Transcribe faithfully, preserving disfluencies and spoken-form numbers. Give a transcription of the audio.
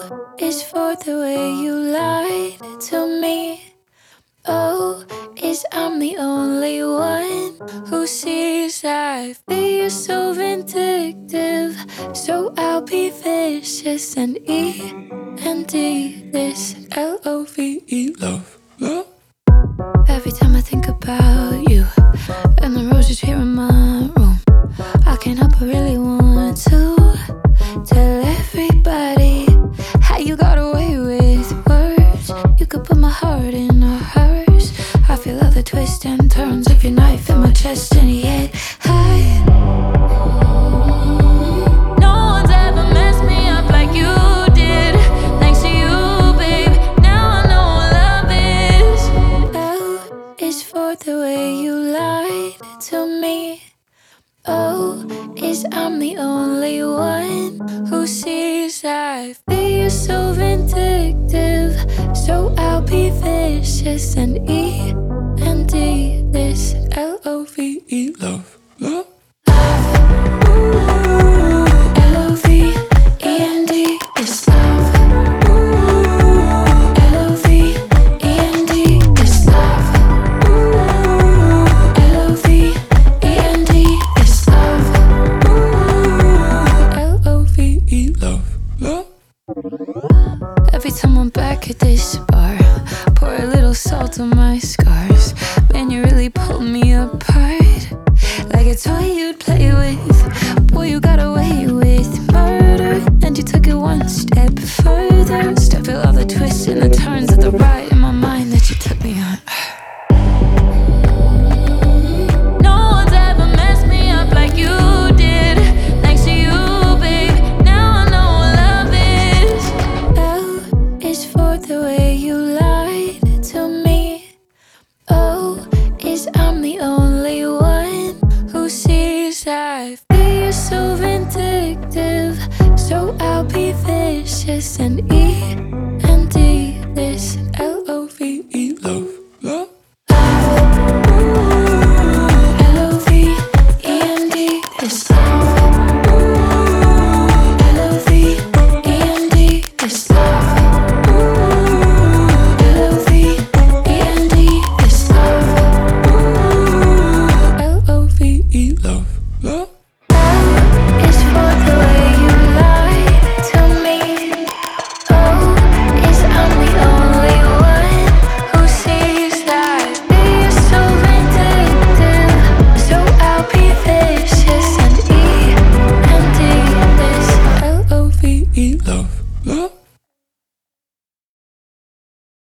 is for the way you lied to me. O is I'm the only one who sees I've been so vindictive, so I'll be vicious. And E and D, this L O V E, love, love. Every time I think about you and the roses here in my room, I can't help but really want to tell everybody how you got away with words. You could put my heart in a hearse. I feel all the twists and turns of your knife in my chest, and yet I no one's ever messed me up like you did. Thanks to you, babe, now I know what love is. L is for the way you lied to me. O is I'm the only one who sees I've been so vindictive, so I'll be vicious. And E and D, this L O V E, love, love. L O V E and D, this love. L O V E and D, this love. L O V E and D, this love. L O V E, love, love. Every time I'm back at this bar, pour a little salt on my scars. Man, you really pulled me apart, like a toy you'd play with. Boy, you got away with murder, and you took it one step further. Step it all the twists and the turns of the ride in my mind that you took me on. No one's ever messed me up like you did. Thanks to you, babe, now I know what love is. L is for the way you lied to me. O is I'm the only one who sees I've been so vindictive, so I'll be vicious. And E